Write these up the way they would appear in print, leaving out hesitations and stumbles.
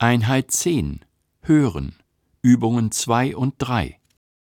Einheit 10. Hören. Übungen 2 und 3.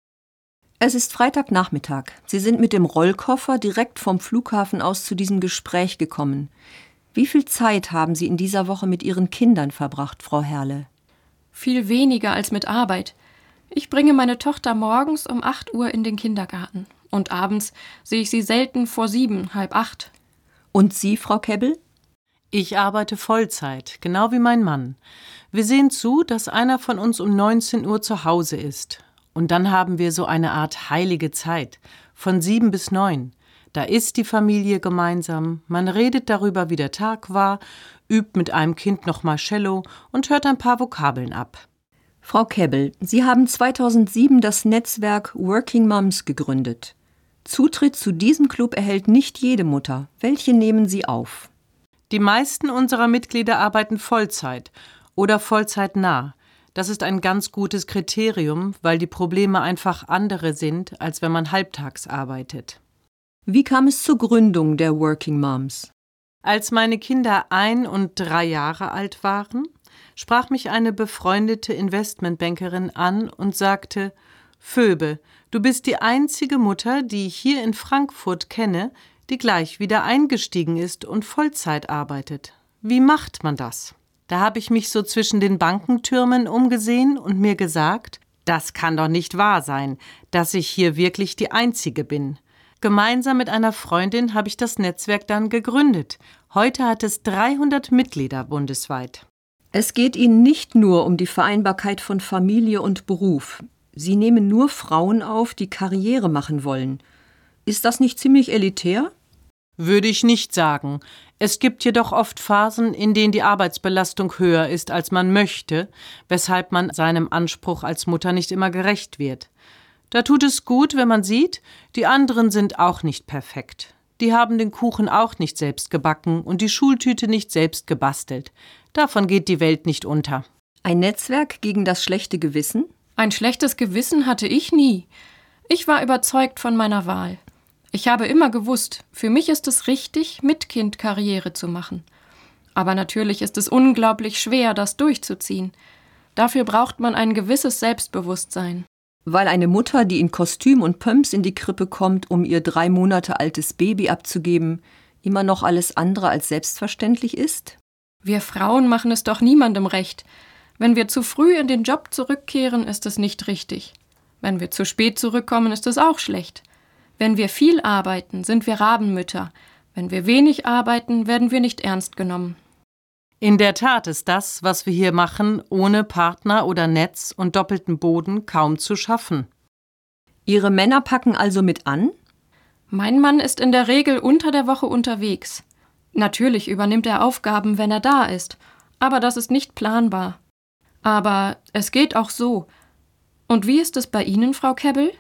Es ist Freitagnachmittag. Sie sind mit dem Rollkoffer direkt vom Flughafen aus zu diesem Gespräch gekommen. Wie viel Zeit haben Sie in dieser Woche mit Ihren Kindern verbracht, Frau Herle? Viel weniger als mit Arbeit. Ich bringe meine Tochter morgens um 8 Uhr in den Kindergarten. Und abends sehe ich sie selten vor 7, halb 8. Und Sie, Frau Kebbel? Ich arbeite Vollzeit, genau wie mein Mann. Wir sehen zu, dass einer von uns um 19 Uhr zu Hause ist. Und dann haben wir so eine Art heilige Zeit, von 7 bis 9. Da isst die Familie gemeinsam, man redet darüber, wie der Tag war, übt mit einem Kind nochmal Cello und hört ein paar Vokabeln ab. Frau Kebbel, Sie haben 2007 das Netzwerk Working Moms gegründet. Zutritt zu diesem Club erhält nicht jede Mutter. Welche nehmen Sie auf? Die meisten unserer Mitglieder arbeiten Vollzeit oder vollzeitnah. Das ist ein ganz gutes Kriterium, weil die Probleme einfach andere sind, als wenn man halbtags arbeitet. Wie kam es zur Gründung der Working Moms? Als meine Kinder 1 und 3 Jahre alt waren, sprach mich eine befreundete Investmentbankerin an und sagte: Phoebe, du bist die einzige Mutter, die ich hier in Frankfurt kenne, die gleich wieder eingestiegen ist und Vollzeit arbeitet. Wie macht man das? Da habe ich mich so zwischen den Bankentürmen umgesehen und mir gesagt, das kann doch nicht wahr sein, dass ich hier wirklich die Einzige bin. Gemeinsam mit einer Freundin habe ich das Netzwerk dann gegründet. Heute hat es 300 Mitglieder bundesweit. Es geht Ihnen nicht nur um die Vereinbarkeit von Familie und Beruf. Sie nehmen nur Frauen auf, die Karriere machen wollen. Ist das nicht ziemlich elitär? Würde ich nicht sagen. Es gibt jedoch oft Phasen, in denen die Arbeitsbelastung höher ist, als man möchte, weshalb man seinem Anspruch als Mutter nicht immer gerecht wird. Da tut es gut, wenn man sieht, die anderen sind auch nicht perfekt. Die haben den Kuchen auch nicht selbst gebacken und die Schultüte nicht selbst gebastelt. Davon geht die Welt nicht unter. Ein Netzwerk gegen das schlechte Gewissen? Ein schlechtes Gewissen hatte ich nie. Ich war überzeugt von meiner Wahl. Ich habe immer gewusst, für mich ist es richtig, mit Kind Karriere zu machen. Aber natürlich ist es unglaublich schwer, das durchzuziehen. Dafür braucht man ein gewisses Selbstbewusstsein. Weil eine Mutter, die in Kostüm und Pumps in die Krippe kommt, um ihr 3 Monate altes Baby abzugeben, immer noch alles andere als selbstverständlich ist? Wir Frauen machen es doch niemandem recht. Wenn wir zu früh in den Job zurückkehren, ist es nicht richtig. Wenn wir zu spät zurückkommen, ist es auch schlecht. Wenn wir viel arbeiten, sind wir Rabenmütter. Wenn wir wenig arbeiten, werden wir nicht ernst genommen. In der Tat ist das, was wir hier machen, ohne Partner oder Netz und doppelten Boden kaum zu schaffen. Ihre Männer packen also mit an? Mein Mann ist in der Regel unter der Woche unterwegs. Natürlich übernimmt er Aufgaben, wenn er da ist, aber das ist nicht planbar. Aber es geht auch so. Und wie ist es bei Ihnen, Frau Kebbel?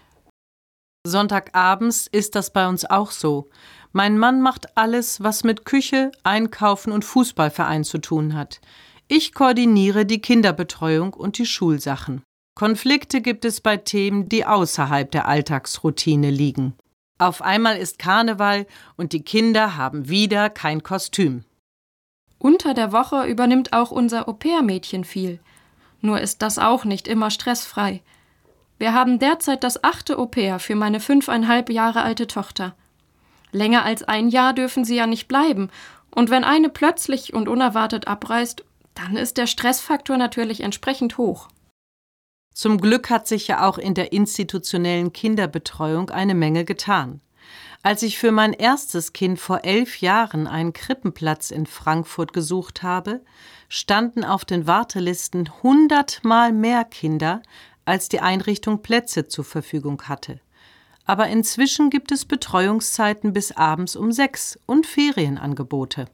Sonntagabends ist das bei uns auch so. Mein Mann macht alles, was mit Küche, Einkaufen und Fußballverein zu tun hat. Ich koordiniere die Kinderbetreuung und die Schulsachen. Konflikte gibt es bei Themen, die außerhalb der Alltagsroutine liegen. Auf einmal ist Karneval und die Kinder haben wieder kein Kostüm. Unter der Woche übernimmt auch unser Au-pair-Mädchen viel. Nur ist das auch nicht immer stressfrei. Wir haben derzeit das 8. Au-pair für meine 5,5 Jahre alte Tochter. Länger als 1 Jahr dürfen sie ja nicht bleiben. Und wenn eine plötzlich und unerwartet abreist, dann ist der Stressfaktor natürlich entsprechend hoch. Zum Glück hat sich ja auch in der institutionellen Kinderbetreuung eine Menge getan. Als ich für mein erstes Kind vor 11 Jahren einen Krippenplatz in Frankfurt gesucht habe, standen auf den Wartelisten 100-mal mehr Kinder, als die Einrichtung Plätze zur Verfügung hatte. Aber inzwischen gibt es Betreuungszeiten bis abends um 6 und Ferienangebote.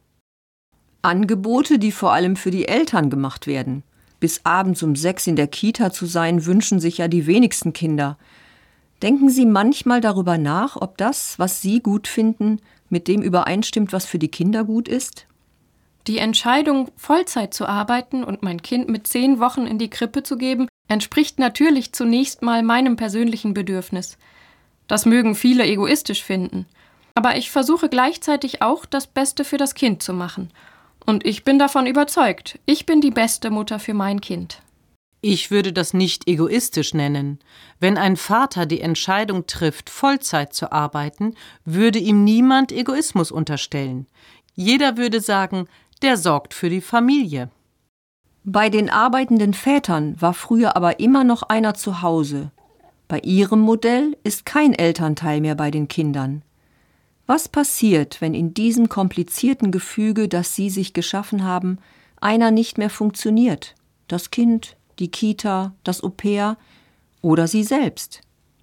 Angebote, die vor allem für die Eltern gemacht werden. Bis abends um 6 in der Kita zu sein, wünschen sich ja die wenigsten Kinder. Denken Sie manchmal darüber nach, ob das, was Sie gut finden, mit dem übereinstimmt, was für die Kinder gut ist? Die Entscheidung, Vollzeit zu arbeiten und mein Kind mit 10 Wochen in die Krippe zu geben, entspricht natürlich zunächst mal meinem persönlichen Bedürfnis. Das mögen viele egoistisch finden. Aber ich versuche gleichzeitig auch, das Beste für das Kind zu machen. Und ich bin davon überzeugt, ich bin die beste Mutter für mein Kind. Ich würde das nicht egoistisch nennen. Wenn ein Vater die Entscheidung trifft, Vollzeit zu arbeiten, würde ihm niemand Egoismus unterstellen. Jeder würde sagen, der sorgt für die Familie. Bei den arbeitenden Vätern war früher aber immer noch einer zu Hause. Bei Ihrem Modell ist kein Elternteil mehr bei den Kindern. Was passiert, wenn in diesem komplizierten Gefüge, das Sie sich geschaffen haben, einer nicht mehr funktioniert? Das Kind, die Kita, das Au-pair oder Sie selbst?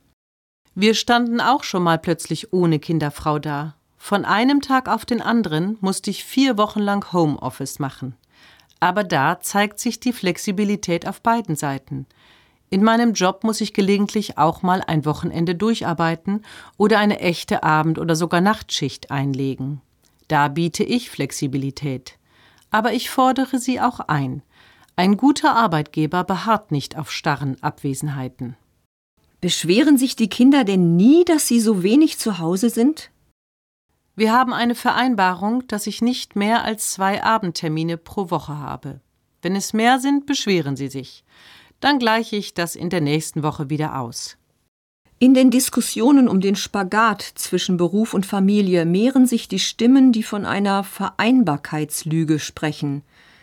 Wir standen auch schon mal plötzlich ohne Kinderfrau da. Von einem Tag auf den anderen musste ich 4 Wochen lang Homeoffice machen. Aber da zeigt sich die Flexibilität auf beiden Seiten. In meinem Job muss ich gelegentlich auch mal ein Wochenende durcharbeiten oder eine echte Abend- oder sogar Nachtschicht einlegen. Da biete ich Flexibilität. Aber ich fordere sie auch ein. Ein guter Arbeitgeber beharrt nicht auf starren Abwesenheiten. Beschweren sich die Kinder denn nie, dass sie so wenig zu Hause sind? Wir haben eine Vereinbarung, dass ich nicht mehr als 2 Abendtermine pro Woche habe. Wenn es mehr sind, beschweren sie sich. Dann gleiche ich das in der nächsten Woche wieder aus. In den Diskussionen um den Spagat zwischen Beruf und Familie mehren sich die Stimmen, die von einer Vereinbarkeitslüge sprechen.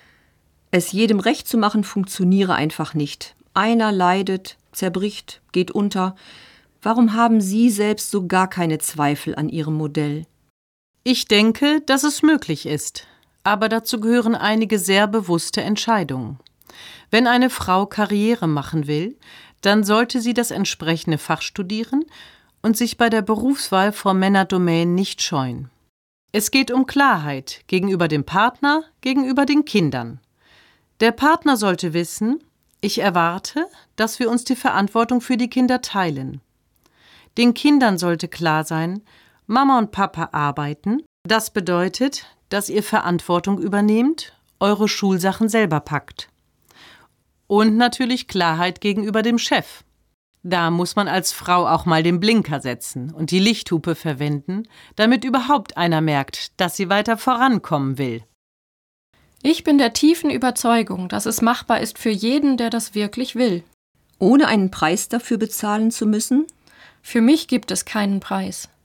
Es jedem recht zu machen, funktioniere einfach nicht. Einer leidet, zerbricht, geht unter. Warum haben Sie selbst so gar keine Zweifel an Ihrem Modell? Ich denke, dass es möglich ist. Aber dazu gehören einige sehr bewusste Entscheidungen. Wenn eine Frau Karriere machen will, dann sollte sie das entsprechende Fach studieren und sich bei der Berufswahl vor Männerdomänen nicht scheuen. Es geht um Klarheit gegenüber dem Partner, gegenüber den Kindern. Der Partner sollte wissen, ich erwarte, dass wir uns die Verantwortung für die Kinder teilen. Den Kindern sollte klar sein, Mama und Papa arbeiten. Das bedeutet, dass ihr Verantwortung übernehmt, eure Schulsachen selber packt. Und natürlich Klarheit gegenüber dem Chef. Da muss man als Frau auch mal den Blinker setzen und die Lichthupe verwenden, damit überhaupt einer merkt, dass sie weiter vorankommen will. Ich bin der tiefen Überzeugung, dass es machbar ist für jeden, der das wirklich will. Ohne einen Preis dafür bezahlen zu müssen? Für mich gibt es keinen Preis.